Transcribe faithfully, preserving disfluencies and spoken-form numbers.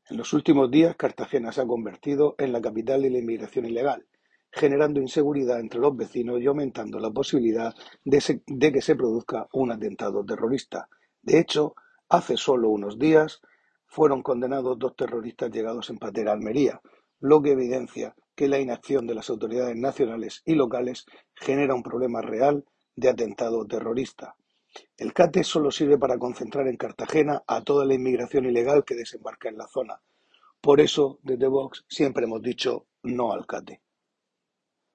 En los últimos días, Cartagena se ha convertido en la capital de la inmigración ilegal, generando inseguridad entre los vecinos y aumentando la posibilidad de, se- de que se produzca un atentado terrorista. De hecho, hace solo unos días fueron condenados dos terroristas llegados en patera a Almería, lo que evidencia que la inacción de las autoridades nacionales y locales genera un problema real de atentado terrorista. El CATE solo sirve para concentrar en Cartagena a toda la inmigración ilegal que desembarca en la zona. Por eso, desde Vox siempre hemos dicho no al CATE.